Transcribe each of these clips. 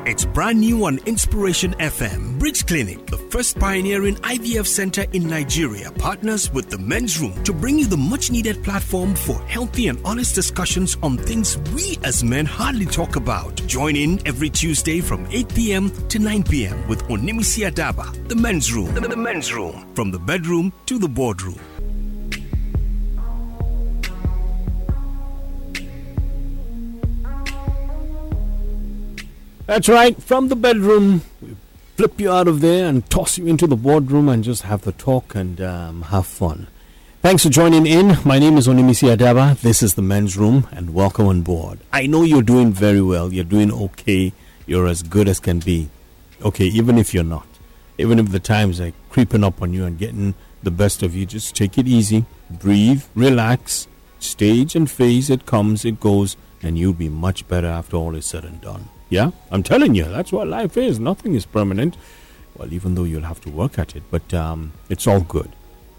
It's brand new on Inspiration FM. Bridge Clinic, the first pioneering IVF center in Nigeria, partners with the Men's Room to bring you the much-needed platform for healthy and honest discussions on things we as men hardly talk about. Join in every Tuesday from 8 p.m. to 9 p.m. with Onimisi Adaba, the Men's Room. The Men's Room, from the bedroom to the boardroom. That's right, from the bedroom, we flip you out of there and toss you into the boardroom and just have the talk and have fun. Thanks for joining in. My name is Onimisi Adaba. This is the Men's Room, and welcome on board. I know you're doing very well. You're doing okay. You're as good as can be. Okay, even if you're not. Even if the times are creeping up on you and getting the best of you, just take it easy. Breathe, relax, stage and phase. It comes, it goes, and you'll be much better after all is said and done. Yeah, I'm telling you, that's what life is. Nothing is permanent. Well, even though you'll have to work at it, but it's all good.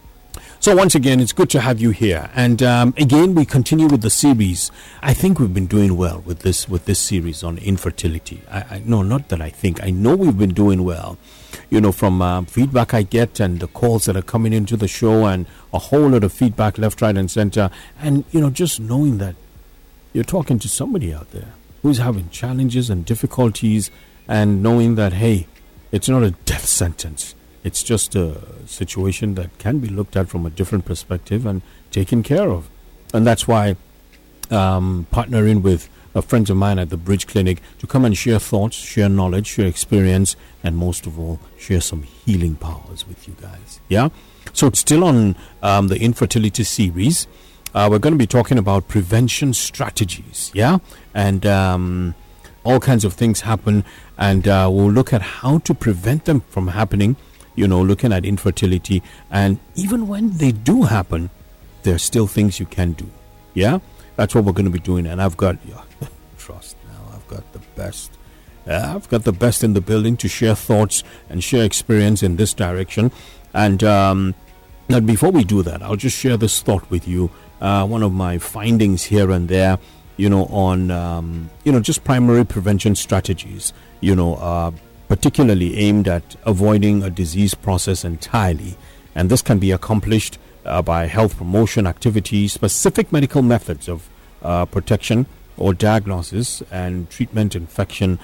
So once again, it's good to have you here. And again, we continue with the series. I think we've been doing well with this series on infertility. I know we've been doing well. You know, from feedback I get and the calls that are coming into the show and a whole lot of feedback left, right, and center. And, you know, just knowing that you're talking to somebody out there who's having challenges and difficulties, and knowing that, hey, it's not a death sentence. It's just a situation that can be looked at from a different perspective and taken care of. And that's why partnering with friends of mine at the Bridge Clinic to come and share thoughts, share knowledge, share experience, and most of all, share some healing powers with you guys. Yeah? So it's still on the infertility series. We're going to be talking about prevention strategies, yeah? And all kinds of things happen, and we'll look at how to prevent them from happening, you know, looking at infertility. And even when they do happen, there are still things you can do, yeah? That's what we're going to be doing, and I've got, trust now, I've got the best. I've got the best in the building to share thoughts and share experience in this direction. And now, before we do that, I'll just share this thought with you. One of my findings here and there, you know, on, just primary prevention strategies, particularly aimed at avoiding a disease process entirely. And this can be accomplished by health promotion activities, specific medical methods of protection or diagnosis and treatment infection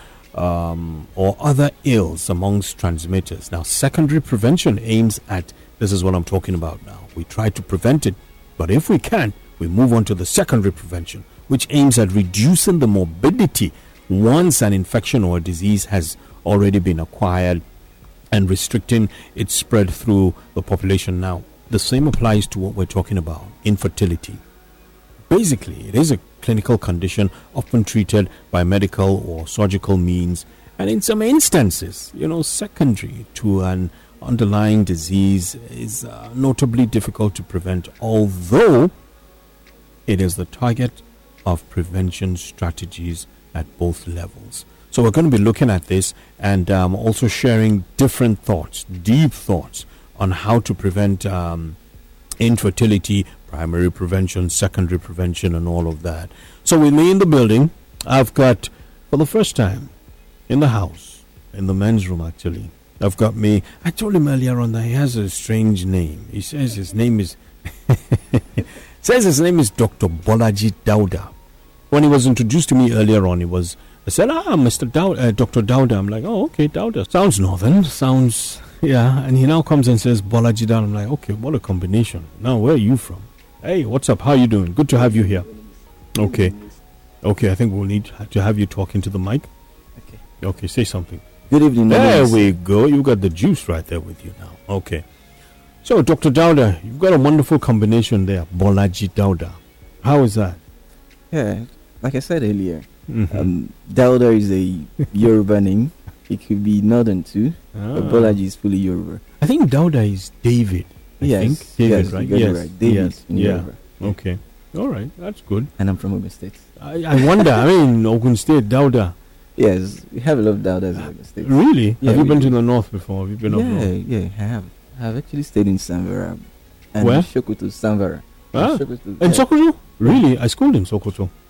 or other ills amongst transmitters. Now, secondary prevention aims at, this is what I'm talking about now. We try to prevent it, but if we can, we move on to the secondary prevention, which aims at reducing the morbidity once an infection or a disease has already been acquired and restricting its spread through the population. Now, the same applies to what we're talking about, infertility. Basically, it is a clinical condition often treated by medical or surgical means, and in some instances, secondary to an underlying disease is notably difficult to prevent, although it is the target of prevention strategies at both levels. So we're going to be looking at this and also sharing different thoughts, deep thoughts on how to prevent infertility, primary prevention, secondary prevention, and all of that. So with me in the building, I've got, for the first time in the house, in the men's room actually, I've got me. I told him earlier on that he has a strange name. He says his name is Dr. Bolaji Dauda. When he was introduced to me earlier on, I said, Mr. Dr. Dauda. I'm like, oh, okay, Dauda. Sounds northern. Sounds, yeah. And he now comes and says Bolaji Dauda. I'm like, okay, what a combination. Now, where are you from? Hey, what's up? How are you doing? Good to have you here. Okay, I think we'll need to have you talk into the mic. Okay, say something. Good evening. There we go. You got the juice right there with you now. Okay. So, Dr. Dauda, you've got a wonderful combination there. Bolaji Dauda. How is that? Yeah, like I said earlier, Dauda is a Yoruba name. It could be northern too. But Bolaji is fully Yoruba. I think Dauda is David. Yes, David, right? Yes, right. David in Yoruba. Okay. All right. That's good. And I'm from Ogun State. I wonder. Ogun State, Dauda. Yes, we have a lot of Daudas in Ogun State. Really? Yeah, have you been to the north before? Have you been abroad? Yeah, I have. I've actually stayed in Samvera. And Where? Sokoto, Samvera. In Sokoto? Really? I schooled in Sokoto.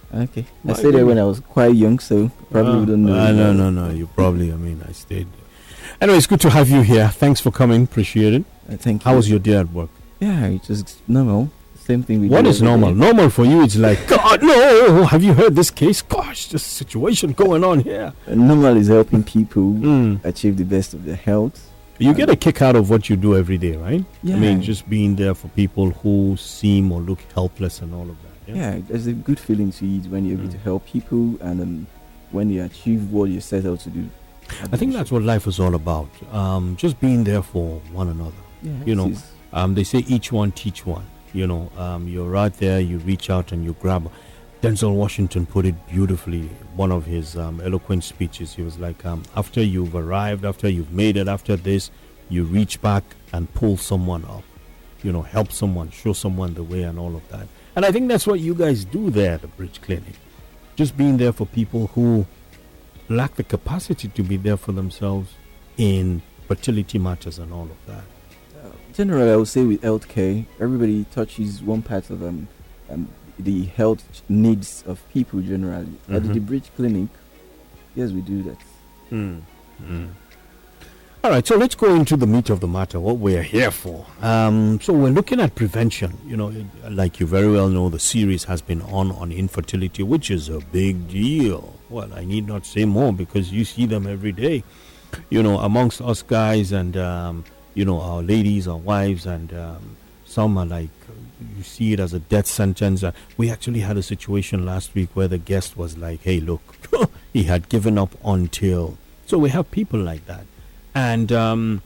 Okay. I stayed there when I was quite young, so probably wouldn't know. No. You probably, I stayed there. Anyway, it's good to have you here. Thanks for coming. Appreciate it. Thank you. How was your day at work? Yeah, it's just normal. Same thing we do. What is normal? Day. Normal for you, it's like, God, no. Have you heard this case? Gosh, this situation going on here. Normal is helping people achieve the best of their health. You get a kick out of what you do every day, right? Yeah. Just being there for people who seem or look helpless and all of that. Yeah, there's a good feeling to it when you're able to help people and when you achieve what you set out to do. I think that's what life is all about. Just being there for one another. Yeah, they say each one teach one. You're right there, you reach out and you grab. Denzel Washington put it beautifully. One of his eloquent speeches, he was like, after you've arrived, after you've made it, after this, you reach back and pull someone up. Help someone, show someone the way and all of that. And I think that's what you guys do there at the Bridge Clinic. Just being there for people who lack the capacity to be there for themselves in fertility matters and all of that. Generally, I would say with healthcare, everybody touches one part of the health needs of people generally. At the Bridge Clinic, yes, we do that. All right, so let's go into the meat of the matter, what we're here for. So we're looking at prevention. Like you very well know, the series has been on infertility, which is a big deal. Well, I need not say more because you see them every day. Amongst us guys and our ladies, our wives, and some are like, you see it as a death sentence. We actually had a situation last week where the guest was like, hey, look, he had given up until. So we have people like that. And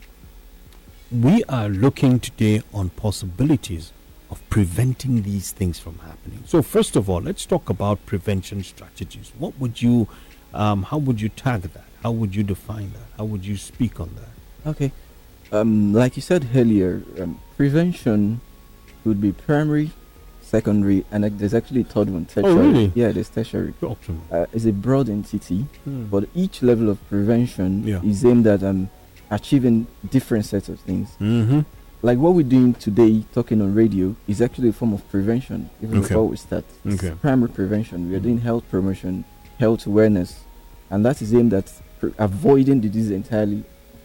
we are looking today on possibilities of preventing these things from happening. So first of all, let's talk about prevention strategies. What would you, how would you tag that? How would you define that? How would you speak on that? Okay. Like you said earlier, prevention would be primary, secondary, and there's actually a third one, tertiary. Oh, really? Yeah, there's tertiary. Awesome. It's a broad entity, but each level of prevention is aimed at achieving different sets of things. Like what we're doing today, talking on radio, is actually a form of prevention, even before we start. It's primary prevention. We are doing health promotion, health awareness, and that is aimed at avoiding the disease entirely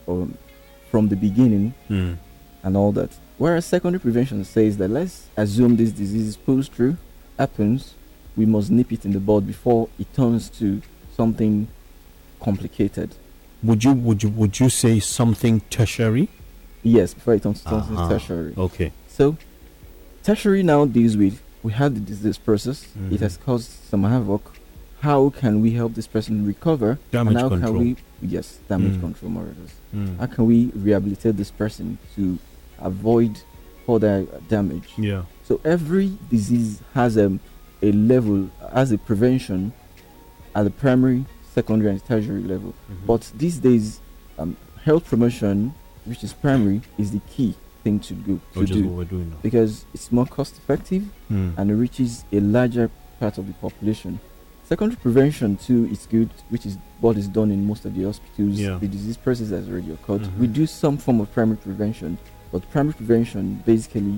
from the beginning and all that. Whereas secondary prevention says that let's assume this disease pulls through, happens, we must nip it in the bud before it turns to something complicated. Would you say something tertiary? Yes, before it turns to something tertiary. Okay. So tertiary now deals with, we had the disease process, it has caused some havoc. How can we help this person recover? Damage and how control. Can we, damage control more or less. How can we rehabilitate this person to avoid further damage? Yeah. So every disease has a level, has a prevention at the primary, secondary, and tertiary level. But these days, health promotion, which is primary, is the key thing to do. Which is what we're doing now. Because it's more cost effective and it reaches a larger part of the population. Secondary prevention too is good, which is what is done in most of the hospitals. The disease process has already occurred. We do some form of primary prevention, but primary prevention basically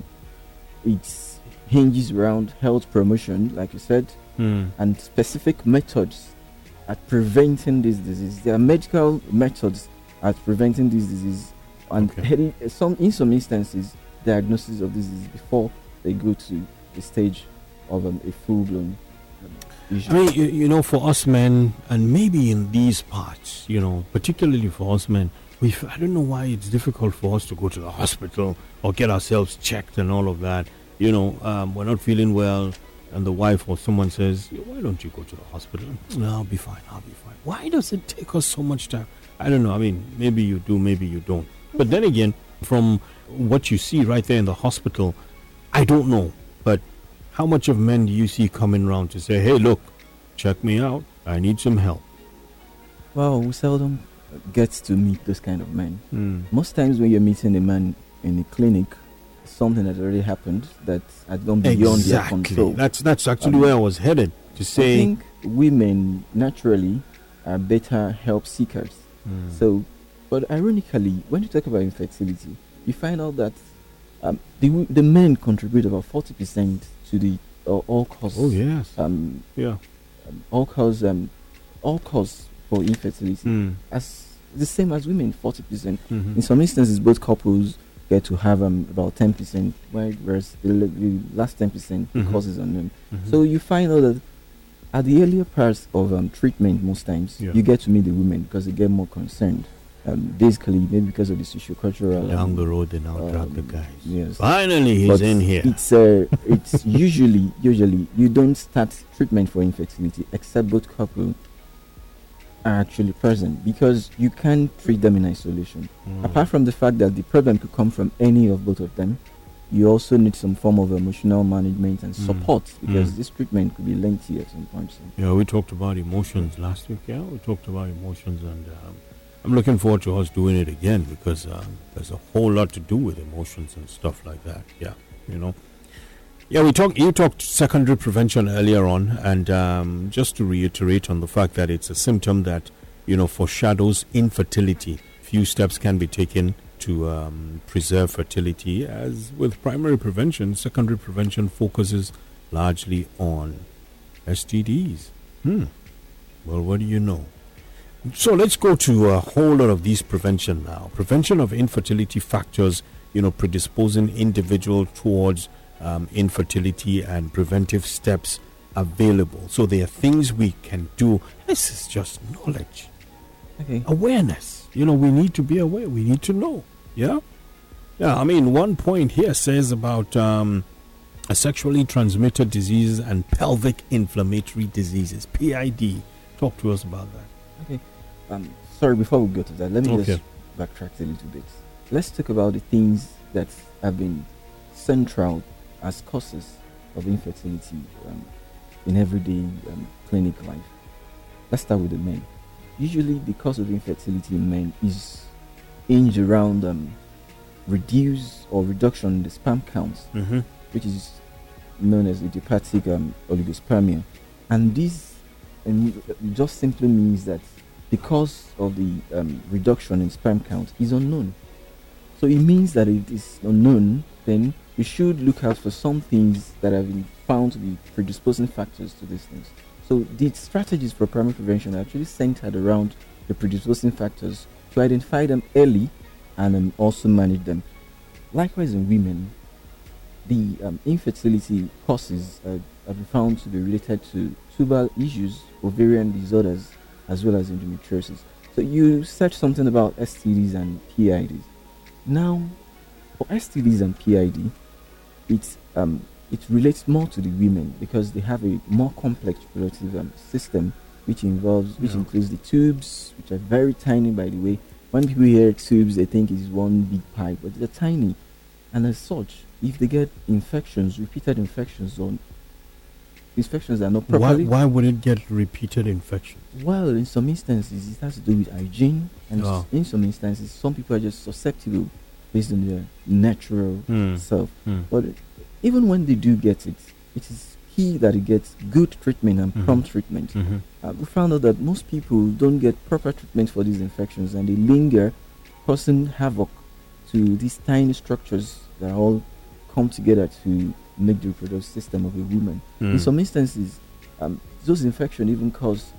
it hinges around health promotion, like you said, and specific methods at preventing this disease. There are medical methods at preventing this disease, and in some instances, diagnosis of this disease before they go to the stage of a full-blown issue. I mean, for us men, and maybe in these parts, particularly for us men, I don't know why it's difficult for us to go to the hospital or get ourselves checked and all of that. We're not feeling well, and the wife or someone says, why don't you go to the hospital? No, I'll be fine. Why does it take us so much time? I don't know. I mean, maybe you do, maybe you don't. But then again, from what you see right there in the hospital, I don't know. But how much of men do you see coming around to say, hey, look, check me out. I need some help? Well, we seldom get to meet those kind of men. Most times when you're meeting a man in a clinic, something has already happened that has gone beyond their control. That's actually where I was headed to say. I think women naturally are better help seekers. So, but ironically, when you talk about infertility, you find out that the men contribute about 40% to the all cause. Oh yes. All cause for infertility as the same as women, 40%. In some instances, both couples get to have about 10%, whereas the last 10% causes unknown. So you find out that at the earlier parts of treatment, most times you get to meet the women because they get more concerned. Basically, maybe because of the sociocultural. Down the road, they now drag the guys. Yes. Finally, he's in here. It's usually you don't start treatment for infertility except both couples are actually present, because you can't treat them in isolation. Apart from the fact that the problem could come from any of both of them, you also need some form of emotional management and support, because this treatment could be lengthy at some point. So. Yeah, we talked about emotions last week. Yeah, we talked about emotions, and I'm looking forward to us doing it again, because there's a whole lot to do with emotions and stuff like that. Yeah, Yeah, you talked secondary prevention earlier on, and just to reiterate on the fact that it's a symptom that, foreshadows infertility. Few steps can be taken to preserve fertility. As with primary prevention, secondary prevention focuses largely on STDs. Well, what do you know? So let's go to a whole lot of these prevention now. Prevention of infertility factors, predisposing individual towards infertility, and preventive steps available. So there are things we can do. This is just knowledge. Okay. Awareness. We need to be aware. We need to know. Yeah? Yeah, I mean, one point here says about a sexually transmitted diseases and pelvic inflammatory diseases, PID. Talk to us about that. Okay. Sorry, before we go to that, let me just backtrack a little bit. Let's talk about the things that have been central as causes of infertility in everyday clinic life. Let's start with the men. Usually the cause of infertility in men is hinged around reduction in the sperm counts, which is known as idiopathic oligospermia. And this just simply means that the cause of the reduction in sperm count is unknown. So it means that it is unknown, then we should look out for some things that have been found to be predisposing factors to these things. So the strategies for primary prevention are actually centered around the predisposing factors to identify them early and also manage them. Likewise, in women, the infertility causes have been found to be related to tubal issues, ovarian disorders, as well as endometriosis. So you said something about STDs and PIDs. Now, for STDs and PID, it relates more to the women because they have a more complex reproductive system, which includes the tubes, which are very tiny, by the way. When people hear tubes, they think it's one big pipe, but they're tiny. And as such, if they get infections, repeated infections, or infections that are not properly... Why would it get repeated infections? Well, in some instances, it has to do with hygiene, and in some instances, some people are just susceptible based on their natural self. But even when they do get it, it is key that it gets good treatment and prompt treatment. We found out that most people don't get proper treatment for these infections, and they linger, causing havoc to these tiny structures that all come together to make the reproductive system of a woman. In some instances, those infections even cause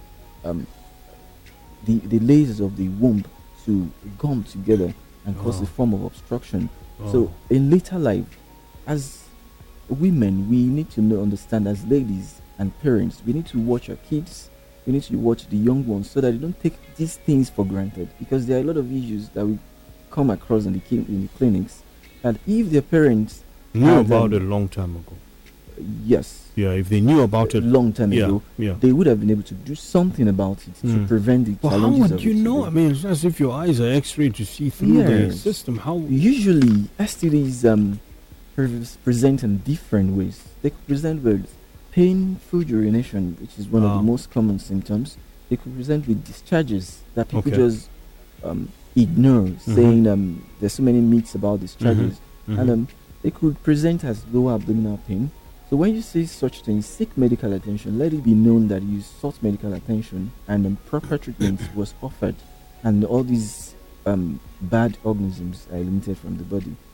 the layers of the womb to gum together and cause a form of obstruction. So in later life, as women, we need to understand, as ladies and parents, we need to watch our kids, we need to watch the young ones, so that they don't take these things for granted, because there are a lot of issues that we come across in the clinics, and if their parents knew about it a long time ago. Yes. Yeah, if they knew about it long time ago, they would have been able to do something about it to prevent the challenges. How would you know? I mean, it's as if your eyes are X-ray to see through the system. How usually STDs present in different ways. They could present with painful urination, which is one of the most common symptoms. They could present with discharges that people just ignore, saying there's so many myths about discharges, and they could present as lower abdominal pain. So when you see such things, seek medical attention. Let it be known that you sought medical attention and proper treatment was offered, and all these bad organisms are eliminated from the body.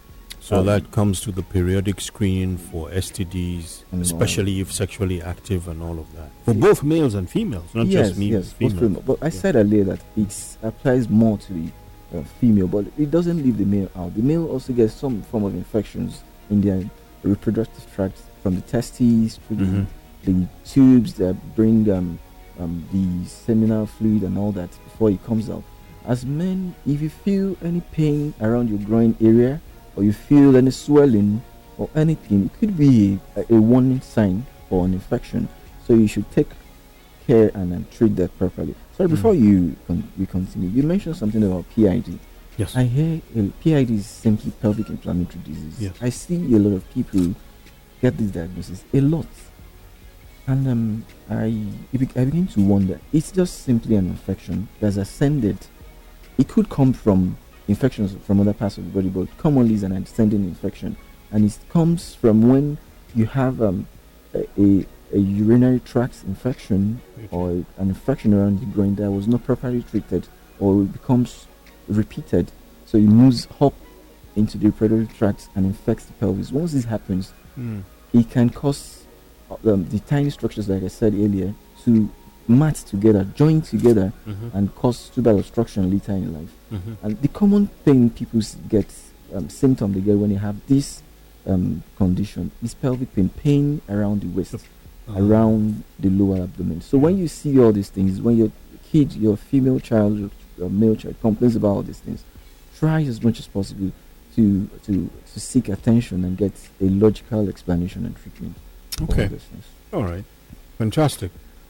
So that comes to the periodic screening for STDs, especially if sexually active and all of that. For both males and females, not just females. But I said earlier that it applies more to the female, but it doesn't leave the male out. The male also gets some form of infections in their reproductive tract, from the testes to the tubes that bring the seminal fluid and all that before it comes out. As men, if you feel any pain around your groin area, or you feel any swelling or anything, it could be a warning sign for an infection. So you should take care and treat that properly. So before we continue, you mentioned something about PID. Yes. I hear PID is simply pelvic inflammatory disease. Yes. I see a lot of people get this diagnosis a lot. And I begin to wonder, it's just simply an infection that's ascended. It could come from infections from other parts of the body, but commonly is an ascending infection. And it comes from when you have a urinary tract infection or an infection around the groin that was not properly treated, or it becomes repeated. So it moves up into the reproductive tract and infects the pelvis. Once this happens, it can cause the tiny structures, like I said earlier, to mat together, join together, and cause tubal obstruction later in life. And the common thing people get, symptom they get when they have this condition, is pelvic pain around the waist, around the lower abdomen. So when you see all these things, when your kid, your female child, your male child complains about all these things, try as much as possible to seek attention and get a logical explanation and treatment. Okay. All right. Fantastic.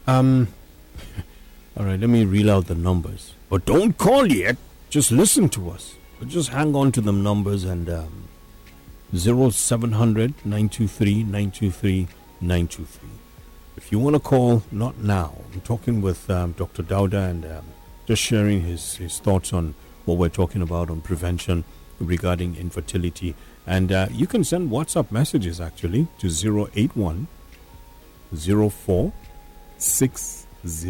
All right, let me reel out the numbers. But don't call yet. Just listen to us. But just hang on to them numbers, and 0700 923 923 923. If you want to call, not now. I'm talking with Dr. Dauda and just sharing his thoughts on what we're talking about on prevention regarding infertility. And you can send WhatsApp messages actually to 081 04 60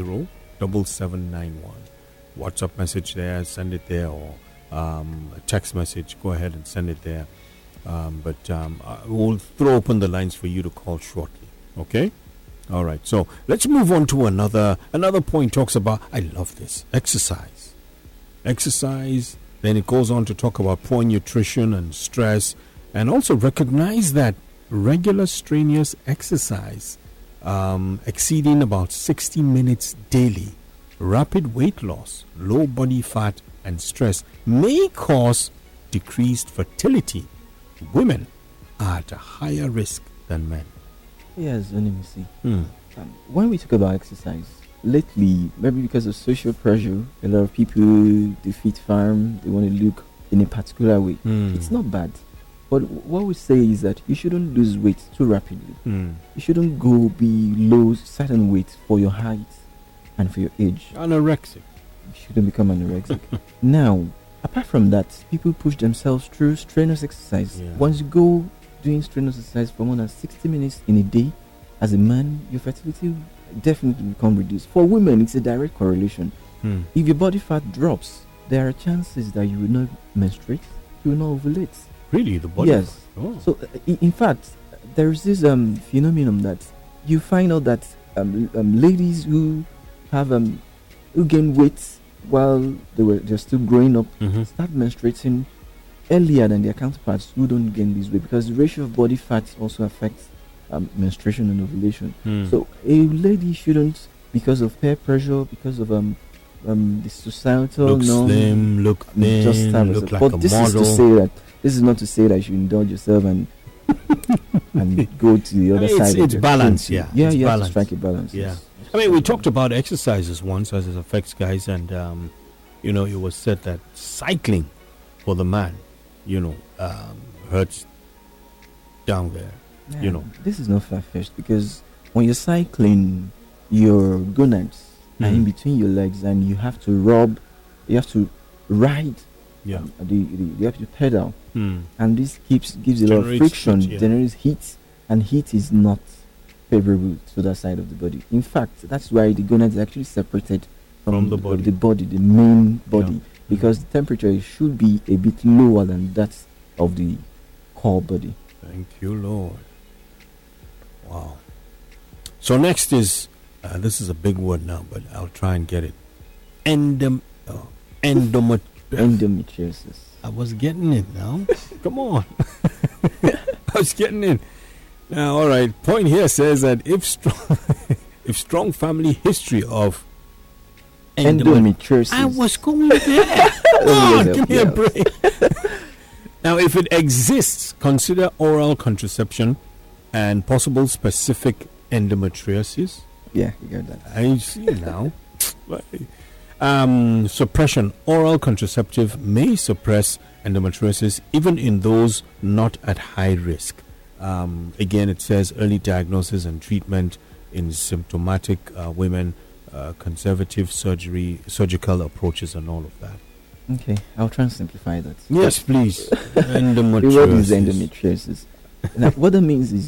7791. WhatsApp message there, send it there, or a text message, go ahead and send it there. But we'll throw open the lines for you to call shortly. Okay? All right. So let's move on to another point. Talks about, I love this, exercise. Then it goes on to talk about poor nutrition and stress, and also recognize that regular strenuous exercise, exceeding about 60 minutes daily, rapid weight loss, low body fat, and stress may cause decreased fertility. Women are at a higher risk than men. Yes, let me see. When we talk about exercise, lately, maybe because of social pressure, a lot of people, they fit farm, they want to look in a particular way. It's not bad. But what we say is that you shouldn't lose weight too rapidly. You shouldn't go below certain weight for your height and for your age. Anorexic. You shouldn't become anorexic. Now, apart from that, people push themselves through strenuous exercise. Yeah. Once you go doing strenuous exercise for more than 60 minutes in a day, as a man, your fertility will definitely become reduced. For women, it's a direct correlation. If your body fat drops, there are chances that you will not menstruate, you will not ovulate. Really? The body? Yes. Oh. So, in fact, there is this phenomenon that you find out that ladies who have who gain weight while they're still growing up start menstruating earlier than their counterparts who don't gain this weight, because the ratio of body fat also affects menstruation and ovulation. So a lady shouldn't, because of peer pressure, because of the societal norm, slim, look thin, just have look like but a this model. This is not to say that you should indulge yourself and go to the other side. It's balance, yeah. Yeah, it's you balance. have to strike a balance. Yeah. Yes. I mean, we talked about exercises once as it affects guys, and it was said that cycling for the man, hurts down there. Yeah, this is not far-fetched, because when you're cycling, your gonads are in between your legs, and you have to ride. Yeah. You have to pedal, and this gives a lot of friction, generates heat, and heat is not favorable to that side of the body. In fact, that's why the gonads are actually separated from the body, the main body, because the temperature should be a bit lower than that of the whole body. Thank you, Lord. Wow. So next is, this is a big word now, but I'll try and get it. Endometriosis. I was getting it now. Come on. I was getting it. Now, all right. Point here says that if strong family history of endometriosis. I was going there. Come on, give me a break. Now, if it exists, consider oral contraception and possible specific endometriosis. Yeah, you got that. I see now. Suppression. Oral contraceptive may suppress endometriosis even in those not at high risk. Again, it says early diagnosis and treatment in symptomatic women, conservative surgical approaches and all of that. Okay, I'll try and simplify that. Yes, please. Endometriosis. What is endometriosis? Now, what that means is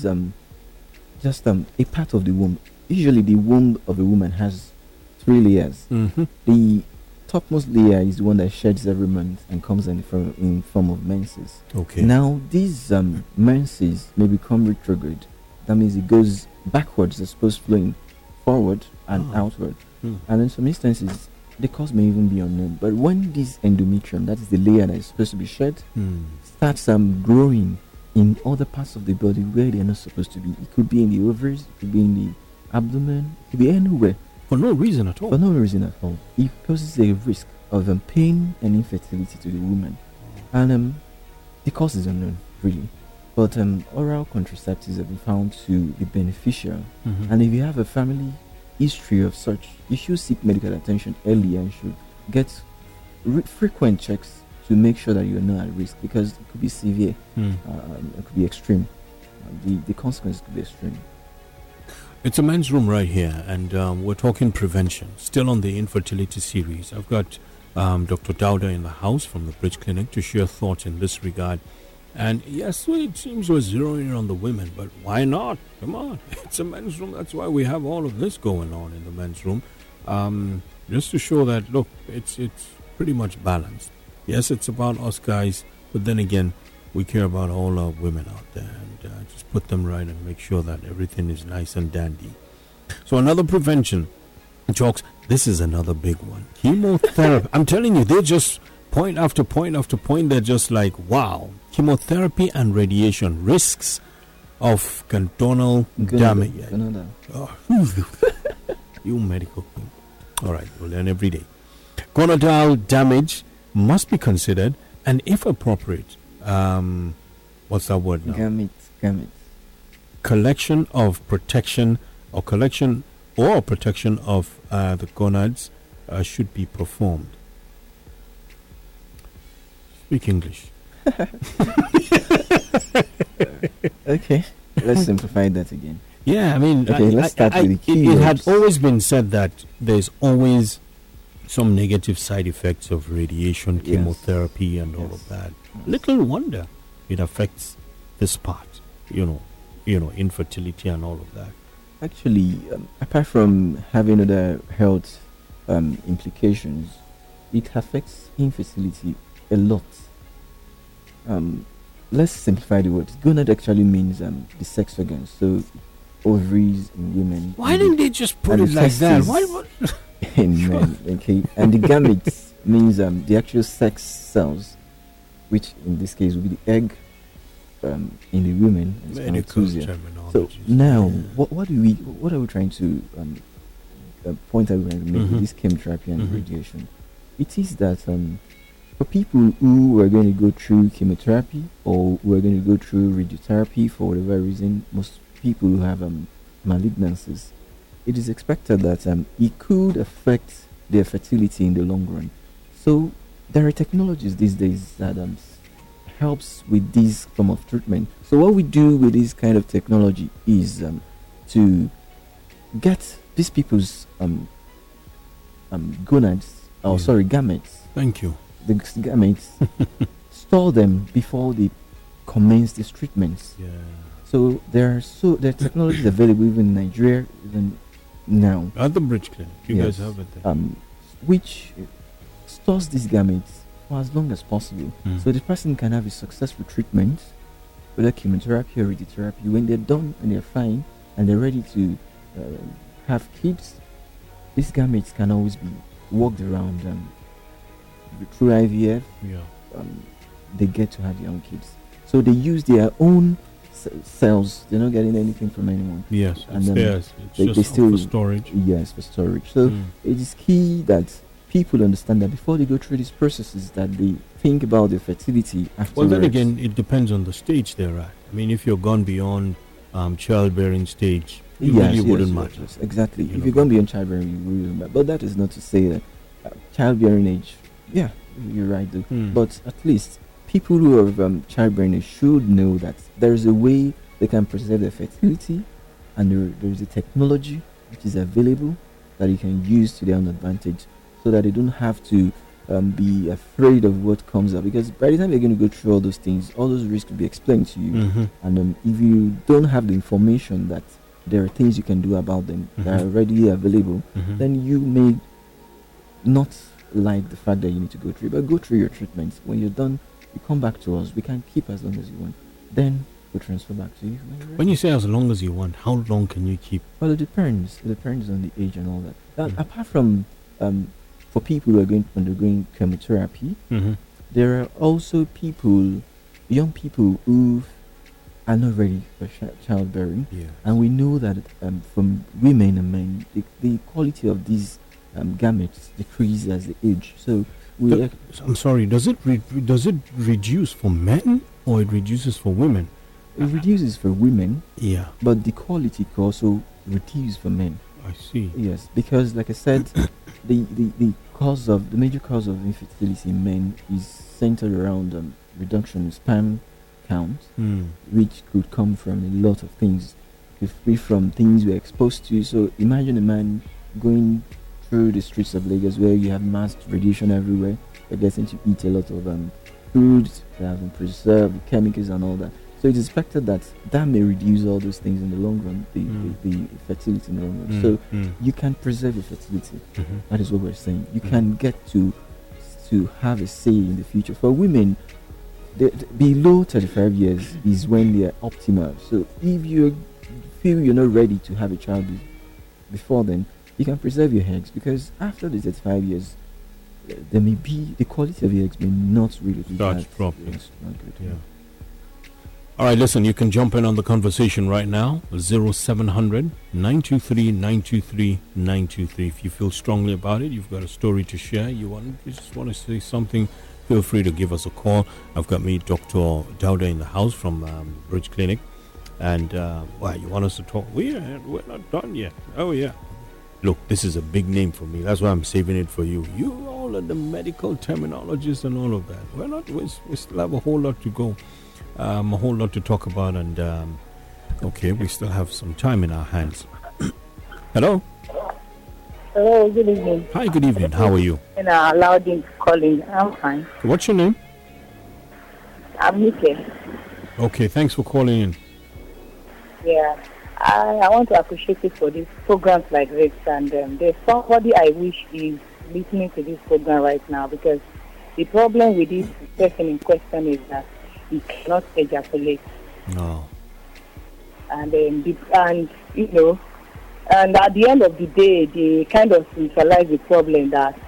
just a part of the womb. Usually the womb of a woman has 3 layers. Mm-hmm. The topmost layer is the one that sheds every month and comes in form of menses. Okay. Now, these menses may become retrograde. That means it goes backwards as opposed to flowing forward and outward. And in some instances, the cause may even be unknown. But when this endometrium, that is the layer that is supposed to be shed, starts growing in other parts of the body where they are not supposed to be. It could be in the ovaries, it could be in the abdomen, it could be anywhere. For no reason at all. For no reason at all. It poses a risk of pain and infertility to the woman. And the cause is unknown, really. But oral contraceptives have been found to be beneficial. And if you have a family history of such, you should seek medical attention early and should get frequent checks to make sure that you are not at risk, because it could be severe, it could be extreme. The consequences could be extreme. It's a men's room right here, and we're talking prevention. Still on the infertility series. I've got Dr. Dauda in the house from the Bridge Clinic to share thoughts in this regard. And yes, it seems we're zeroing in on the women, but why not? Come on, it's a men's room. That's why we have all of this going on in the men's room. Just to show that, look, it's pretty much balanced. Yes, it's about us guys, but then again, we care about all our women out there, and just put them right and make sure that everything is nice and dandy. So another prevention talks. This is another big one. Chemotherapy. I'm telling you, they just point after point after point. They're just like, wow. Chemotherapy and radiation risks of gonadal damage. Oh, you medical queen. All right, we'll learn every day. Gonadal damage must be considered, and if appropriate, what's that word now? Gametes. Collection of protection or protection of the gonads should be performed. Speak English. Okay, let's simplify that again. Yeah, I mean, okay, let's start with the key it had always been said that there's always some negative side effects of radiation, chemotherapy, and all of that. Little wonder it affects this part, infertility and all of that. Actually, apart from having other health implications, it affects infertility a lot. Let's simplify the word. Gonad actually means the sex organs, so ovaries in women. Why didn't they just put it like that? Why? In men, okay. And the gametes means the actual sex cells, which in this case would be the egg in the women. Medical so now, what are we trying to point out when we make this chemotherapy and radiation? It is that for people who are going to go through chemotherapy or who are going to go through radiotherapy for whatever reason, most people who have malignancies, it is expected that it could affect their fertility in the long run. So there are technologies these days that helps with this form of treatment. So what we do with this kind of technology is to get these people's gametes. Thank you. The gametes, store them before they commence these treatments. Yeah. So there are technologies available even in Nigeria, even now. At the Bridge Clinic, you guys have it there. Which stores these gametes for as long as possible, so the person can have a successful treatment whether chemotherapy or radiotherapy, when they're done and they're fine and they're ready to have kids, these gametes can always be walked around through IVF. They get to have young kids. So they use their own cells. They're not getting anything from anyone. Yes, and it's they still for storage. Yes, for storage. So it is key that people understand that before they go through these processes, that they think about their fertility afterwards. Well, then again, it depends on the stage they're at. I mean, if you're gone beyond childbearing stage, you really wouldn't matter. Yes, exactly. If you're gone beyond childbearing, you wouldn't matter. But that is not to say that childbearing age, yeah, you're right, though. But at least people who are childbearing age should know that there is a way they can preserve their fertility, and there is a technology which is available that you can use to their own advantage, so that they don't have to be afraid of what comes up. Because by the time you're going to go through all those things, all those risks will be explained to you. And if you don't have the information that there are things you can do about them that are already available, then you may not like the fact that you need to go through. But go through your treatments. When you're done, you come back to us. We can keep as long as you want. Then we'll transfer back to you. When you say as long as you want, how long can you keep? Well, it depends. It depends on the age and all that. Apart from for people who are undergoing chemotherapy, there are also young people who are not ready for childbearing. And we know that from women and men, the quality of these gametes decrease as they age. So I'm sorry, does it reduce for men or it reduces for women? It reduces for women. Yeah. But the quality can also reduce for men. I see. Yes, because like I said, the major cause of infertility in men is centered around reduction in sperm count, which could come from a lot of things. It could be from things we're exposed to. So imagine a man going through the streets of Lagos where you have mass radiation everywhere. You're getting to eat a lot of foods that have been preserved, chemicals and all that. So it's expected that may reduce all those things in the long run, the fertility in the long run. So you can preserve your fertility. That is what we're saying. You can get to have a say in the future. For women, below 35 years is when they are optimal. So if you feel you're not ready to have a child before then, you can preserve your eggs, because after the 35 years, there may be the quality of your eggs may not really be dropping. It's not good. Yeah. All right, listen, you can jump in on the conversation right now, 0700 923 923 923. If you feel strongly about it, you've got a story to share, you just want to say something, feel free to give us a call. I've got me, Dr. Dauda, in the house from Bridge Clinic. And, you want us to talk? We're not done yet. Oh, yeah. Look, this is a big name for me. That's why I'm saving it for you. You all are the medical terminologists and all of that. We still have a whole lot to go. A whole lot to talk about, and okay, we still have some time in our hands. Hello. Hello, good evening. Hi, good evening. How are you? And I allowed him calling. I'm fine. What's your name? I'm Nika. Okay, thanks for calling in. Yeah, I want to appreciate you for these programs like this, and there's somebody I wish is listening to this program right now, because the problem with this person in question is that he cannot ejaculate. No. And and at the end of the day, they kind of neutralize the problem that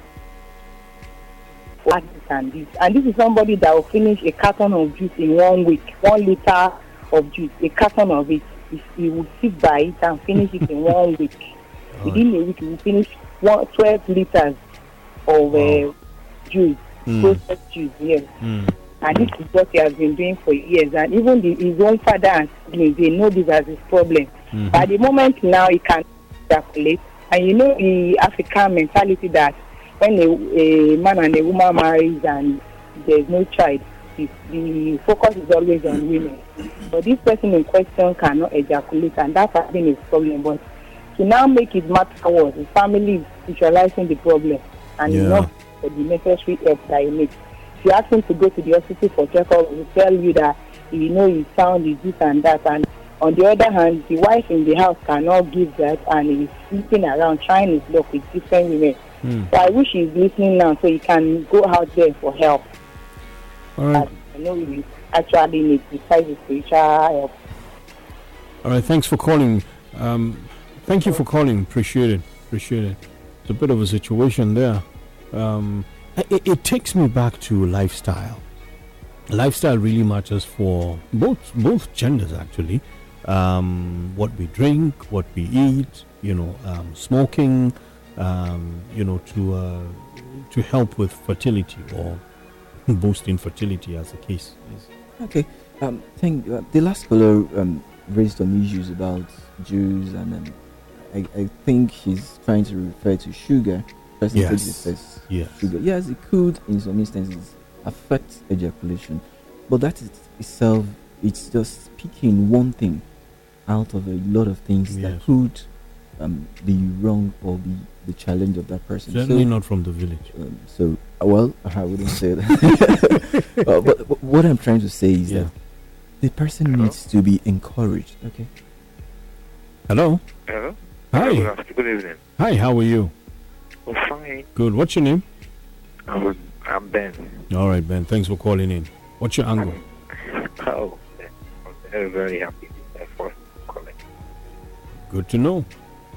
and this is somebody that will finish a carton of juice in 1 week, 1 liter of juice, a carton of it. He will sit by it and finish it in 1 week. Within a week, he will finish 12 liters of juice, processed juice. Yes. And this is what he has been doing for years. And even his own father and siblings, they know this as his problem. At the moment now, he can ejaculate. And you know the African mentality that when a man and a woman marries and there's no child, the focus is always on women. But this person in question cannot ejaculate, and that has been his problem. But to now make it matter worse, his family is visualizing the problem and not for the necessary help that he needs. If you ask him to go to the hospital for checkup, he will tell you that his sound is this and that. And on the other hand, the wife in the house cannot give that, and he's sleeping around trying his luck with different women. So I wish he's listening now so he can go out there for help. All right. I know he actually need besides the spiritual help. All right, thanks for calling. Thank you for calling. Appreciate it. It's a bit of a situation there. It takes me back to lifestyle. Lifestyle really matters for both genders, actually. What we drink, what we eat, smoking, to help with fertility or boosting fertility, as the case is. Okay. The last caller raised some issues about Jews, and I think he's trying to refer to sugar. Yes. Sugar. Yes, it could, in some instances, affect ejaculation, but that itself, it's just picking one thing out of a lot of things that could be wrong or be the challenge of that person. Certainly not from the village. I wouldn't say that. But what I'm trying to say is that the person needs to be encouraged. Okay. Hello. Hello. Hi. Good evening. Hi. How are you? I'm fine. Good. What's your name? I'm Ben. All right, Ben. Thanks for calling in. What's your angle? I'm very, very happy for calling. Good to know.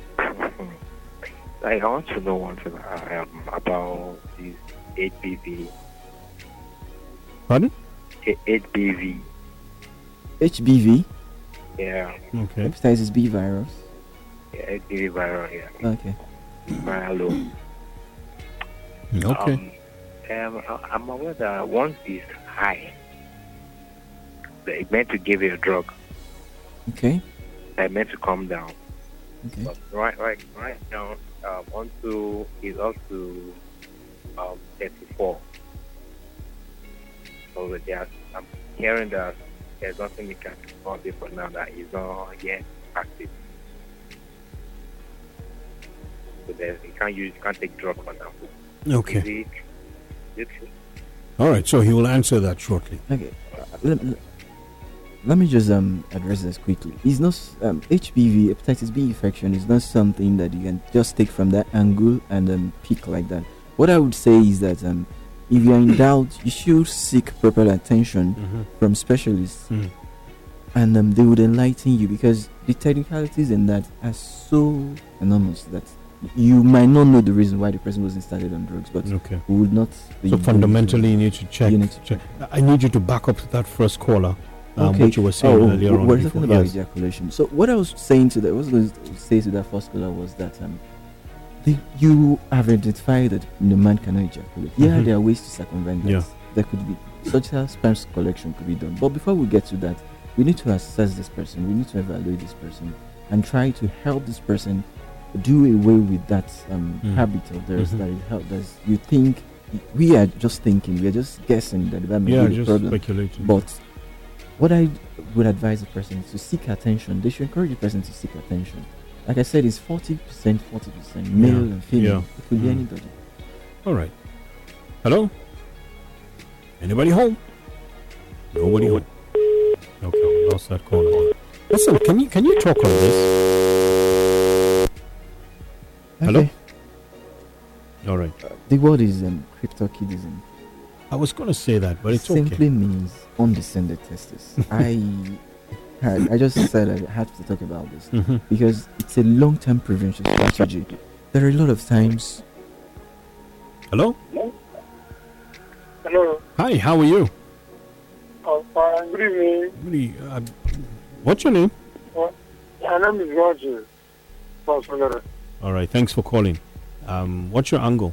I want to know one thing about this HBV. Pardon? HBV. HBV? Yeah. Okay. Hepatitis B virus? Yeah, HBV virus, yeah. Okay. Viral. Okay. I'm aware that once it's high, they meant to give you a drug. Okay. They meant to calm down. Okay. But right now, onto is up to 34. So I'm hearing that there's nothing we can do about it for now that is not yet active. So you can't take drugs for now. Okay. All right. So he will answer that shortly. Okay. Let me just address this quickly. It's not HBV, hepatitis B infection, is not something that you can just take from that angle and pick like that. What I would say is that if you are in doubt, you should seek proper attention from specialists, and they would enlighten you, because the technicalities in that are so enormous that you might not know the reason why the person wasn't started on drugs, but we would not. So fundamentally, you need to check. I need you to back up that first caller. What you were saying earlier on. We're talking about ejaculation. So what I was saying to that, what I was going to say to that first caller was that you have identified that the man cannot ejaculate. Yeah, there are ways to circumvent that. There could be such as sperm collection could be done. But before we get to that, we need to assess this person. We need to evaluate this person and try to help this person do away with that habit of theirs that it helps. You think we are just thinking, we are just guessing that may be the problem. Speculating. But what I would advise the person is to seek attention. They should encourage the person to seek attention. Like I said, it's 40%, male and female. It could be anybody. All right. Hello? Anybody home? Nobody home. Okay, we lost that call. Listen, can you talk on this? Okay. Hello? All right. The word is cryptorchidism. I was going to say that, but it it's simply means undescended testes. I just said I had to talk about this because it's a long-term prevention strategy. There are a lot of times. Hello? Hello. Hi, how are you? I'm fine. Good evening. What's your name? My name is Roger. All right, thanks for calling. What's your angle?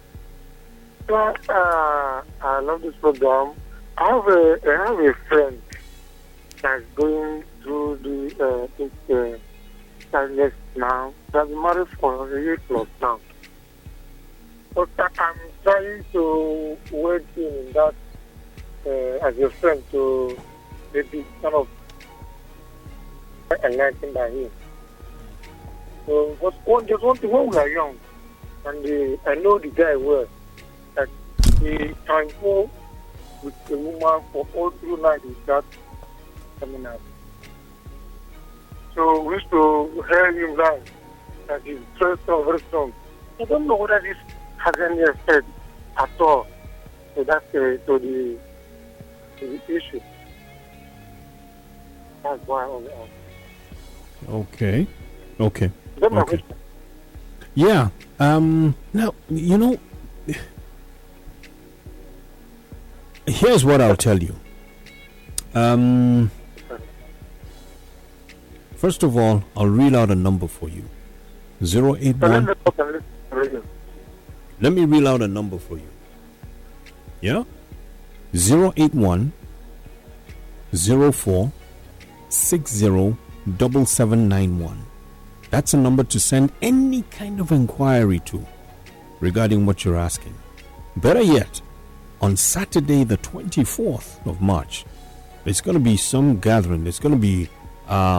I love this program. I have a friend that's going through the childless now. She's married for a year plus now. But I'm trying to wait in that as a friend to maybe kind of enlightened by him. So, just one thing, when we are young, and I know the guy well, that he can go with a woman for all through night without coming out. So we used to hear him lie that he's very strong, very strong. I don't know whether this has any effect at all to the issue. That's why I was asking. Okay. Okay. That's my Okay. question. Yeah. Now, here's what I'll tell you. First of all, I'll read out a number for you. 081. Let me read out a number for you. Yeah? 081 04 60 7791. That's a number to send any kind of inquiry to regarding what you're asking. Better yet, on Saturday, the 24th of March, there's going to be some gathering. There's going to be a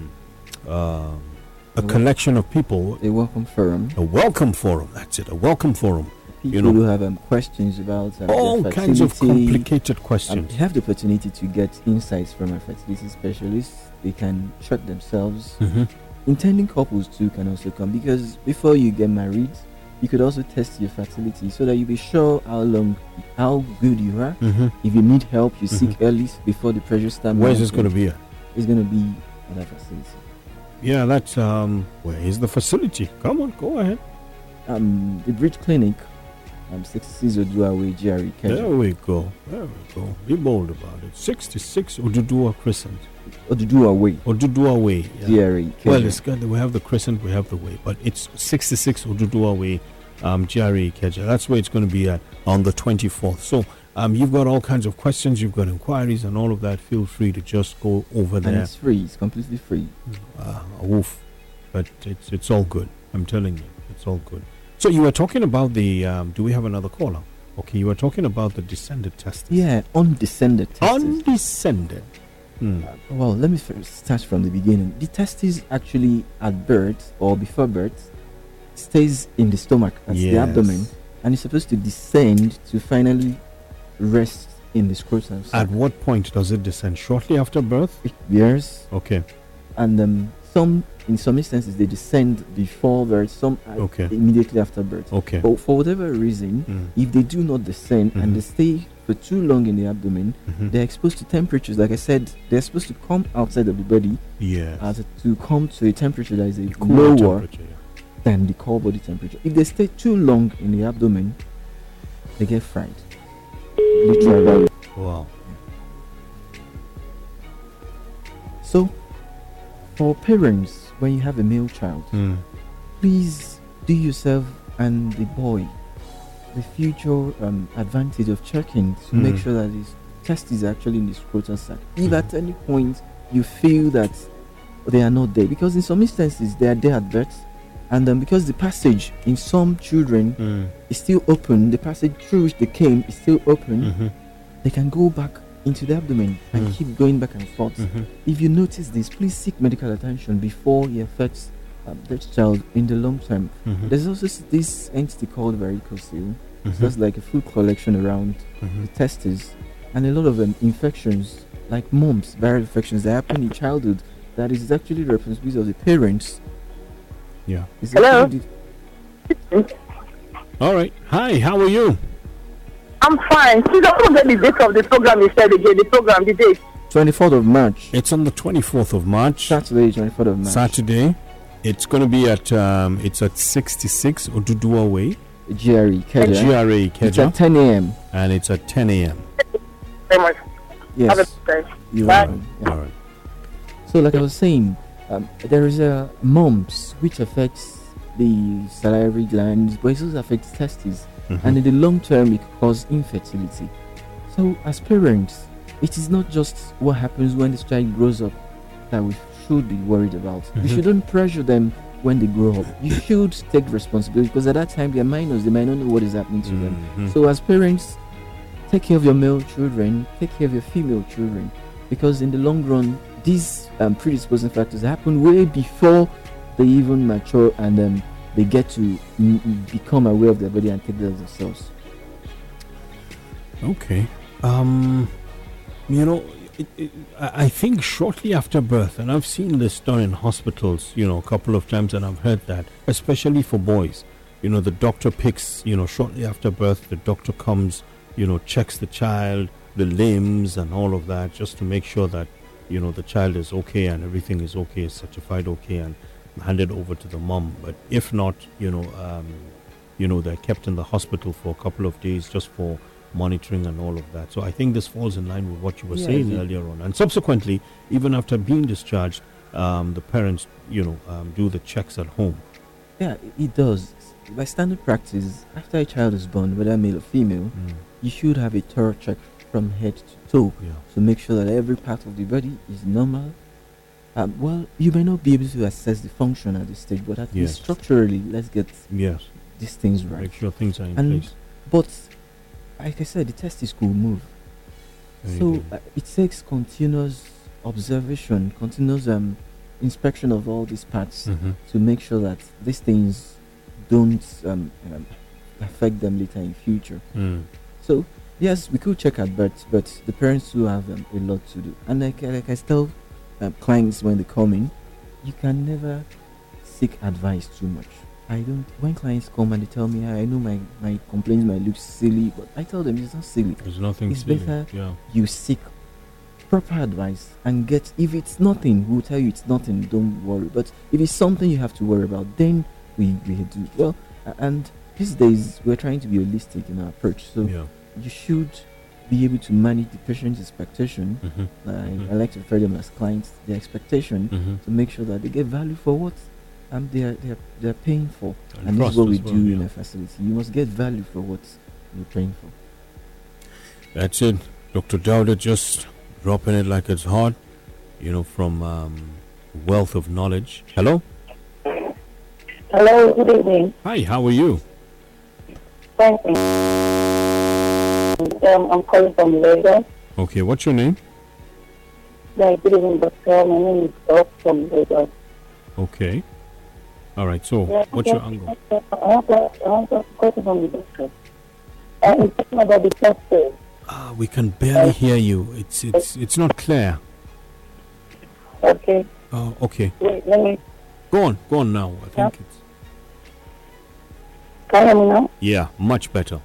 collection of people. A welcome forum. A welcome forum. That's it. A welcome forum. People who have questions about all their kinds of fertility, complicated questions. have the opportunity to get insights from a fertility specialist. They can check themselves. Intending couples too can also come, because before you get married, you could also test your fertility so that you'll be sure how good you are. If you need help, you seek early before the pressure starts. Where is this going to be at? It's going to be at that facility. Yeah, that's where is the facility? Come on, go ahead. The Bridge Clinic, 66 Odua Way, GRE. There we go. Be bold about it. 66 Oduduwa Crescent. Odudua Way. Odudua Way. Yeah. GRE. Well, it's good. We have the crescent, we have the way, but it's 66 Odudua Way, GRE Ikeja. That's where it's going to be at on the 24th. So you've got all kinds of questions, you've got inquiries and all of that. Feel free to just go over there. And it's free. It's completely free. Woof. But it's all good. I'm telling you, it's all good. So you were talking about the. Do we have another caller? Okay, you were talking about the descended testes. Yeah, undescended testes. Undescended. Well, let me first start from the beginning. The testes actually at birth or before birth stays in the stomach, that's the abdomen, and it's supposed to descend to finally rest in the scrotum sac. At what point does it descend? Shortly after birth? Yes. Okay. And in some instances they descend before birth, some immediately after birth. Okay. But for whatever reason, if they do not descend and they stay for too long in the abdomen, they're exposed to temperatures. Like I said, they're supposed to come outside of the body. To come to a temperature that is lower than the core body temperature. If they stay too long in the abdomen, they get fried. Literally. Wow. So, for parents, when you have a male child, please do yourself and the boy the future advantage of checking to make sure that his testes are actually in the scrotal sac. If at any point you feel that they are not there, because in some instances they are there at birth, and because the passage in some children is still open, the passage through which they came is still open, they can go back into the abdomen and keep going back and forth. If you notice this, please seek medical attention before it affects that child in the long term. There's also this entity called varicocele. So that's like a food collection around the testes, and a lot of infections like mumps, viral infections that happen in childhood that is actually the responsibility of the parents. Yeah. Hello. All right. Hi, how are you? I'm fine. Please don't forget the date of the program you said again. The program, the date. 24th of March. It's on the 24th of March. Saturday, 24th of March. Saturday. It's going to be at it's at 66 Odudua Way. GRE Ikeja. GRE Ikeja. It's at 10 a.m. And it's at 10 a.m. Very much. Yes. Have a good day. You are. All right. So, like I was saying, there is a mumps which affects the salivary glands, but it also affects testes, and in the long term, it can cause infertility. So, as parents, it is not just what happens when this child grows up that we should be worried about. You shouldn't pressure them when they grow up. You should take responsibility, because at that time they are minors, they might not know what is happening to them. So, as parents, take care of your male children, take care of your female children, because in the long run, these predisposing factors happen way before they even mature and they get to become aware of their body and take care of themselves. Okay. I think shortly after birth, and I've seen this done in hospitals, a couple of times, and I've heard that, especially for boys, the doctor picks, shortly after birth, the doctor comes, checks the child, the limbs and all of that, just to make sure that the child is okay and everything is okay, is certified okay, and handed over to the mom. But if not, they're kept in the hospital for a couple of days just for monitoring and all of that. So I think this falls in line with what you were saying earlier on. And subsequently, even after being discharged, the parents, do the checks at home. Yeah, it does. By standard practice, after a child is born, whether male or female, you should have a thorough check from head to toe to make sure that every part of the body is normal. Well, you may not be able to assess the function at this stage, but at least structurally, let's get these things right. Make sure things are in place. But, like I said, the testes could move. So it takes continuous observation, continuous inspection of all these parts to make sure that these things don't affect them later in future. So yes, we could check at birth, but the parents do have a lot to do. And like I tell clients when they come in, you can never seek advice too much. When clients come and they tell me, I know my complaints might look silly, but I tell them it's not silly. There's nothing it's silly. Better you seek proper advice and get, if it's nothing, we'll tell you it's nothing, don't worry. But if it's something you have to worry about, then we do. Well, and these days we're trying to be holistic in our approach. So you should be able to manage the patient's expectation. I like to refer them as clients, their expectation, to make sure that they get value for what they're paying for. And this is what we do in a facility. You must get value for what you're paying for. That's it. Dr. Dowda just dropping it like it's hot, from wealth of knowledge. Hello? Hello, good evening. Hi, how are you? Thank you. I'm calling from Lagos. Okay, what's your name? Yeah, good evening, doctor. My name is Doc from Lagos. Okay. All right, so what's your angle? I want to question from the doctor. It's talking about the testing. We can barely hear you. It's not clear. Okay. Oh, okay. Wait, let me... Go on now. I think it's... Can you hear me now? Yeah, much better.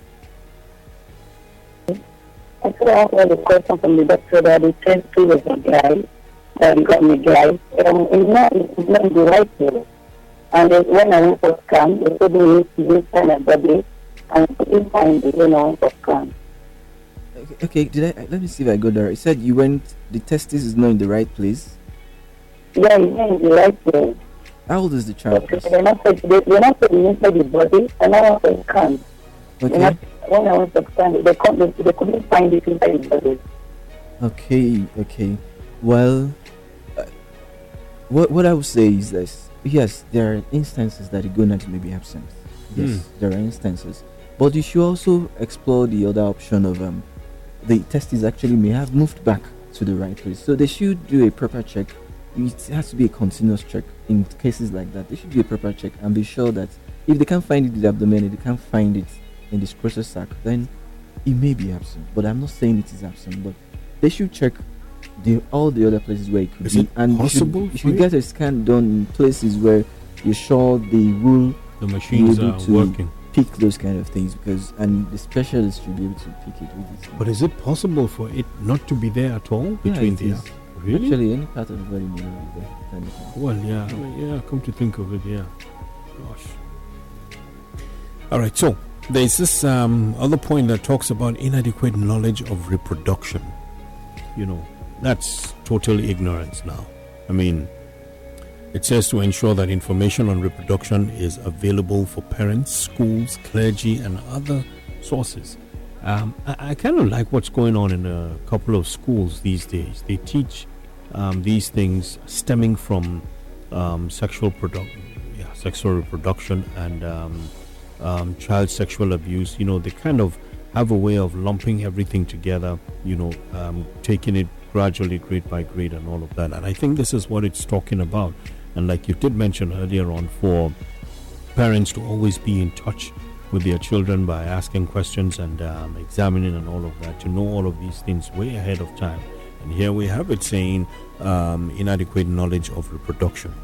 Actually, I have a question from the doctor that he sent to the guy, that he got me guy. It's not the right way. And then when I went for scan, they told me to use my body, and I couldn't find it when I went for scan. Okay, let me see if I got there. You said the testis is not in the right place? Yeah, it's not in the right place. How old is the child? Okay, they're not putting inside the body, and I went for scan. Okay. When I went to scan, they couldn't find it inside the body. Okay. Well, what I would say is this. Yes, there are instances that the gonad may be absent. Yes, there are instances. But you should also explore the other option of the testes actually may have moved back to the right place. So they should do a proper check. It has to be a continuous check in cases like that. They should do a proper check and be sure that if they can't find it in the abdomen, if they can't find it in the scrotal sac, then it may be absent. But I'm not saying it is absent, but they should check all the other places where it could is be. It and possible you should get a scan done in places where you're sure they will the machines be able are to working. Pick those kind of things, and the specialist should be able to pick it with it. But is it possible for it not to be there at all between the really? Actually, any part of the body may not be there. Well, yeah. Come to think of it, yeah. Gosh. All right. So there's this other point that talks about inadequate knowledge of reproduction. That's total ignorance now. I mean, it says to ensure that information on reproduction is available for parents, schools, clergy, and other sources. I kind of like what's going on in a couple of schools these days. They teach these things stemming from sexual reproduction and child sexual abuse. They kind of have a way of lumping everything together, taking it gradually, grade by grade, and all of that. And I think this is what it's talking about. And like you did mention earlier on, for parents to always be in touch with their children by asking questions and examining and all of that, to know all of these things way ahead of time. And here we have it saying inadequate knowledge of reproduction.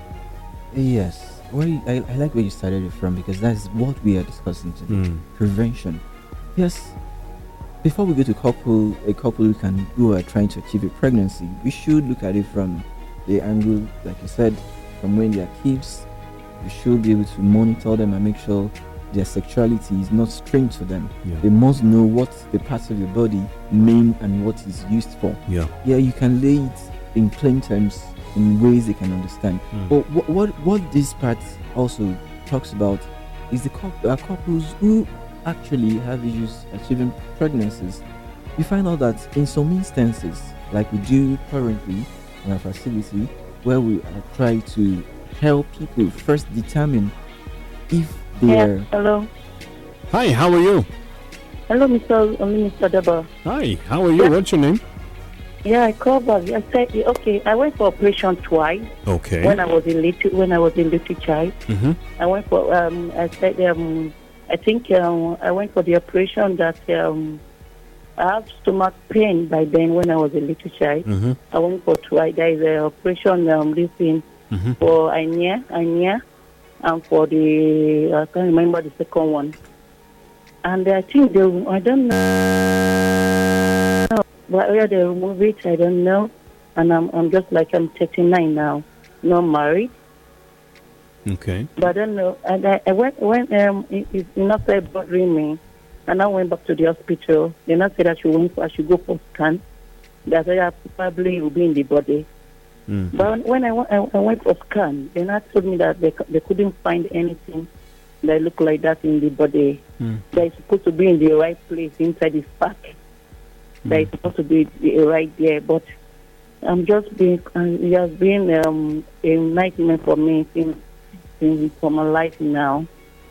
Yes. Well, I like where you started it from, because that's what we are discussing today. Prevention. Yes, before we go to a couple who are trying to achieve a pregnancy, we should look at it from the angle, like you said, from when they are kids. We should be able to monitor them and make sure their sexuality is not strange to them. Yeah. They must know what the parts of the body mean and what is used for. Yeah. Yeah, you can lay it in plain terms in ways they can understand. But what this part also talks about is the couples who actually have issues achieving pregnancies. We find out that in some instances, like we do currently in our facility, where we try to help people first determine if they are. Hello. Hi, how are you? Hello, Mr. Deba. Hi, how are you? What's your name? Yeah, I called back. I said, okay, I went for operation twice. Okay. When I was in little child. Mm-hmm. I went for I said I think I went for the operation that I have stomach pain by then when I was a little child. Mm-hmm. I went for twice. There is an operation this thing for hernia, and for the I can't remember the second one. And I think I don't know where they remove it. I don't know. And I'm just like I'm 39 now, not married. Okay. But I don't know. And I went when it not started bothering me, and I went back to the hospital. They not said I should go for scan. That I probably will be in the body. Mm. But when I went for scan, they not told me that they couldn't find anything that looked like that in the body. Mm. That is supposed to be in the right place inside the sac. That is supposed to be right there, but I'm just being. It has been a nightmare for me for my life now.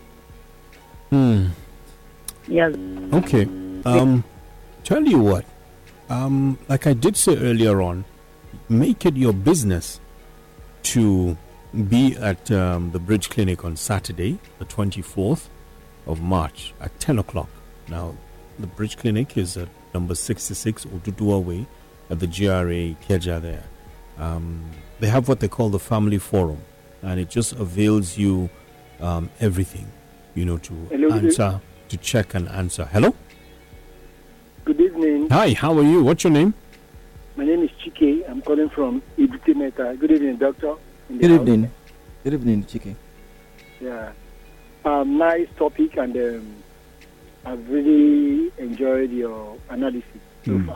Hmm. Yes. Okay. Tell you what. Like I did say earlier on, make it your business to be at the Bridge Clinic on Saturday, the 24th of March at 10 o'clock. Now, the Bridge Clinic is at number 66 Oduduwa Way at the GRA Keja there. They have what they call the Family Forum, and it just avails you everything, to answer, to check and answer. Hello? Good evening. Hi, how are you? What's your name? My name is Chike. I'm calling from Ibiti Meta. Good evening, doctor. Good evening. Good evening, Chike. Yeah. Nice topic, and I've really enjoyed your analysis so far.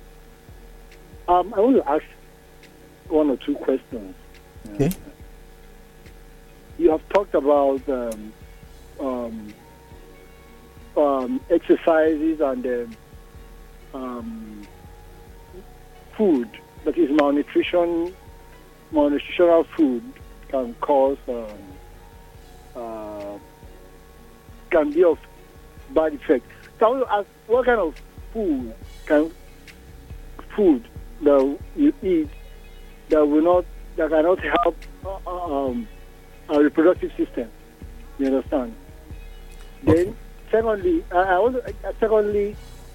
I want to ask one or two questions. Okay. You have talked about exercises and food, that is malnutritional food can cause can be of bad effect. So I want to ask, what kind of food that you eat that cannot help our reproductive system? You understand? Okay. Then, secondly, I want to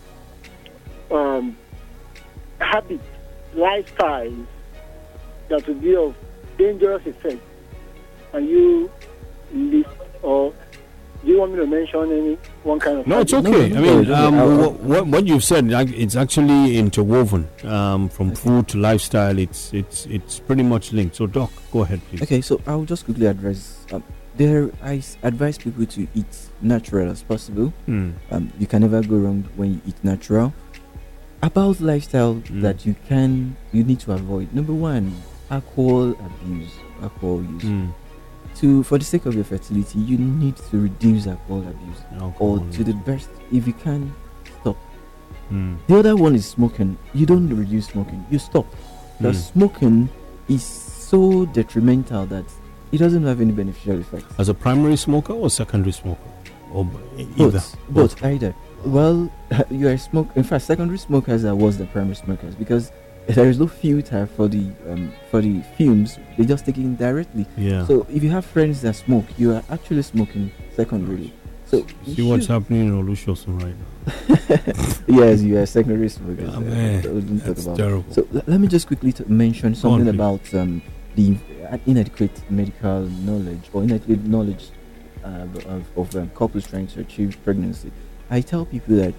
habits, lifestyles that will be of dangerous effect. Can you list, or do you want me to mention any one kind of? No, it's habit? okay. No, what you've said, it's actually interwoven from food to lifestyle. It's pretty much linked. So, Doc, go ahead, please. Okay, so I'll just quickly address. I advise people to eat natural as possible. You can never go wrong when you eat natural. About lifestyle that you need to avoid. Number one, alcohol use. For the sake of your fertility, you need to reduce alcohol abuse, or to the best, if you can, stop. The other one is smoking. You don't reduce smoking, you stop. Because smoking is so detrimental that it doesn't have any beneficial effects. As a primary smoker or secondary smoker, or either? Both, either. Well, you are in fact, secondary smokers are worse than primary smokers, because there is no filter for the fumes. They just take it in directly. Yeah. So if you have friends that smoke, you are actually smoking secondarily. So see what's happening in Olusosun right now. Yes, you are secondary smokers. That's terrible. So let me just quickly mention something about the inadequate medical knowledge, or inadequate knowledge of couples trying to achieve pregnancy. I tell people that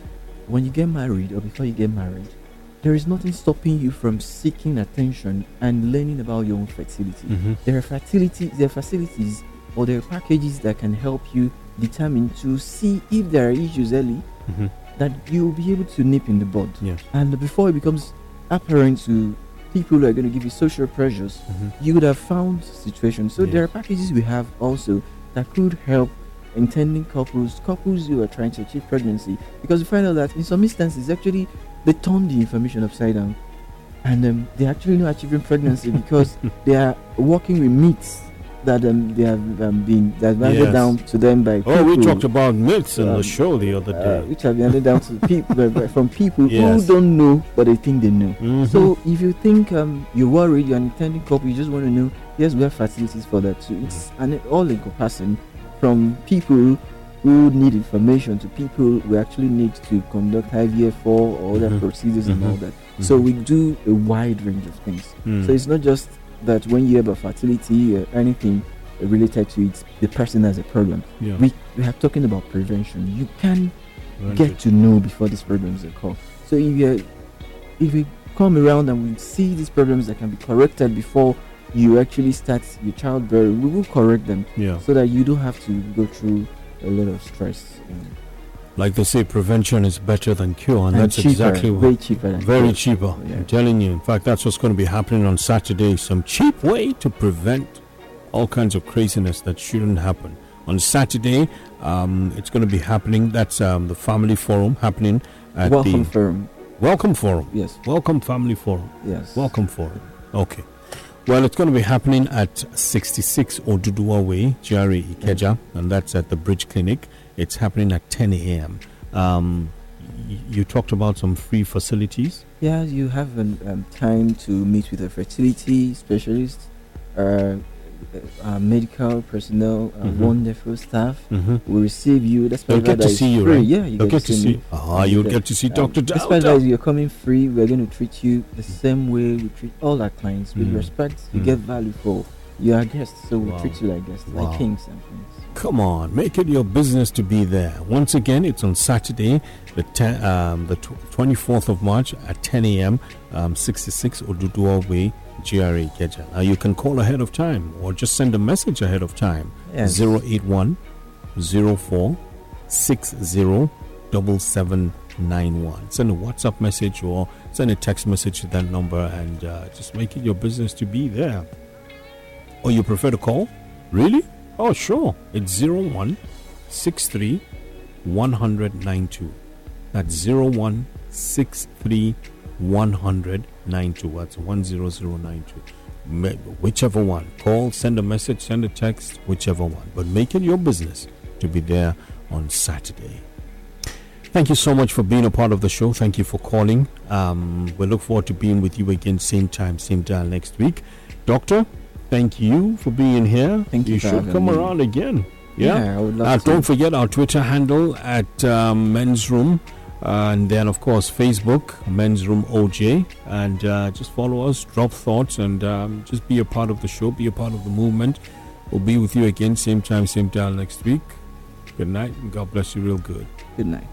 when you get married or before you get married, there is nothing stopping you from seeking attention and learning about your own fertility. There are facilities or there are packages that can help you determine to see if there are issues early that you'll be able to nip in the bud. Yes. And before it becomes apparent to people who are going to give you social pressures, you would have found situations. So there are packages we have also that could help intending couples who are trying to achieve pregnancy, because we find out that in some instances actually they turn the information upside down and they're actually not achieving pregnancy because they are working with myths that they have been handed down to them by people. We talked about myths on the show the other day, which have been handed down to people from people who don't know but they think they know. So if you think you're worried, you're an intending couple, you just want to know, yes, we have facilities for that too. It's all encompassing, from people who need information to people who actually need to conduct IVF or other procedures and all that. So we do a wide range of things. So it's not just that when you hear about fertility or anything related to it, the person has a problem. We are talking about prevention. You can get to know before these problems occur. So if we come around and we see these problems that can be corrected before you actually start your childbearing, we will correct them so that you don't have to go through a lot of stress. Like they say, prevention is better than cure, and that's cheaper, exactly what. Way cheaper. Very cheaper. I'm telling you. In fact, that's what's going to be happening on Saturday. Some cheap way to prevent all kinds of craziness that shouldn't happen. On Saturday, it's going to be happening. That's the Family Forum happening at Welcome Forum. Welcome Forum. Yes. Welcome Family Forum. Yes. Welcome Forum. Okay. Well, it's going to be happening at 66 Oduduwa Way, GRA Ikeja, and that's at the Bridge Clinic. It's happening at 10 a.m. You talked about some free facilities. Yeah, you have time to meet with a fertility specialist, medical personnel, wonderful staff will receive you. That's why they'll get to see you, right? Yeah, you get to see me. You'll get to see Dr. That's why you're coming free. We're going to treat you the same way we treat all our clients, with respect. You get value for your guests, so we treat you like guests, like kings and queens. Come on, make it your business to be there. Once again, it's on Saturday, the 24th of March at 10 a.m., 66 Oduduwa Way, GRA Ikeja. Now, you can call ahead of time or just send a message ahead of time. 081 04 60 7791. Send a WhatsApp message or send a text message to that number and just make it your business to be there. Or you prefer to call? Really? Oh, sure. It's 01 63 192. That's 01 63 192. That's 10092. Whichever one. Call, send a message, send a text, whichever one. But make it your business to be there on Saturday. Thank you so much for being a part of the show. Thank you for calling. We look forward to being with you again, same time, same dial next week. Doctor, thank you for being here. Thank you. You should come around again. Yeah, I would love to. Don't forget our Twitter handle at Men's Room. And then, of course, Facebook, Men's Room OJ. And just follow us, drop thoughts, and just be a part of the show, be a part of the movement. We'll be with you again, same time, same dial next week. Good night, and God bless you real good. Good night.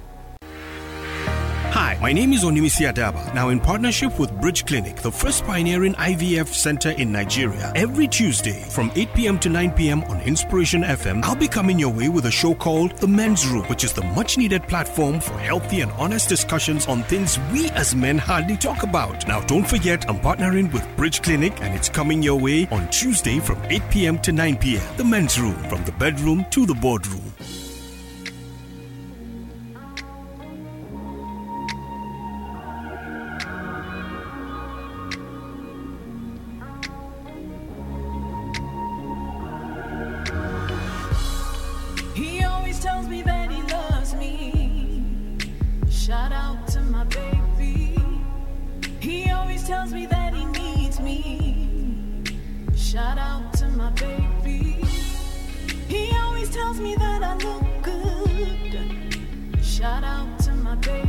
Hi, my name is Onimisi Adaba. Now, in partnership with Bridge Clinic, the first pioneering IVF center in Nigeria, every Tuesday from 8 p.m. to 9 p.m. on Inspiration FM, I'll be coming your way with a show called The Men's Room, which is the much-needed platform for healthy and honest discussions on things we as men hardly talk about. Now, don't forget, I'm partnering with Bridge Clinic, and it's coming your way on Tuesday from 8 p.m. to 9 p.m. The Men's Room, from the bedroom to the boardroom. Tells me that he needs me. Shout out to my baby. He always tells me that I look good. Shout out to my baby.